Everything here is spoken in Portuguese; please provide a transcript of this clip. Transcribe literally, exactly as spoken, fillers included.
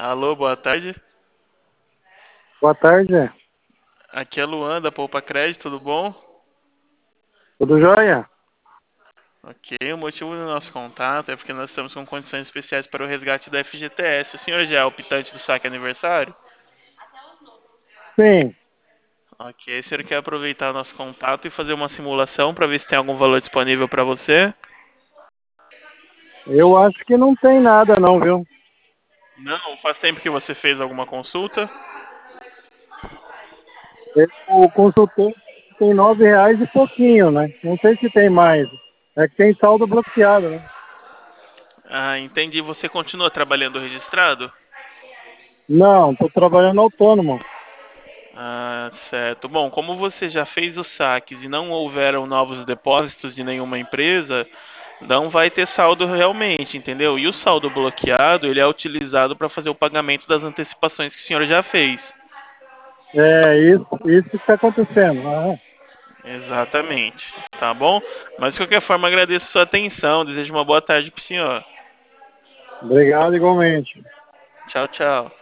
Alô, boa tarde. Boa tarde, Aqui é Luan da Poupa Crédito, tudo bom? tudo jóia? Ok, o motivo do nosso contato é porque nós estamos com condições especiais para o resgate do F G T S. O senhor já é optante do saque aniversário? Sim, Ok, o senhor quer aproveitar o nosso contato e fazer uma simulação para ver se tem algum valor disponível para você? eu acho que não tem nada não, viu? Não, faz tempo que você fez alguma consulta? Eu consultei, tem nove reais e pouquinho, né? Não sei se tem mais. É que tem saldo bloqueado, né? Ah, entendi. Você continua trabalhando registrado? Não, tô trabalhando autônomo. Ah, certo. Bom, como você já fez os saques e não houveram novos depósitos de nenhuma empresa, não vai ter saldo realmente, entendeu? E o saldo bloqueado, ele é utilizado para fazer o pagamento das antecipações que o senhor já fez. É isso, isso que está acontecendo. Ah, Exatamente. Tá bom? Mas de qualquer forma, agradeço a sua atenção. Desejo uma boa tarde pro senhor. obrigado igualmente. Tchau, tchau.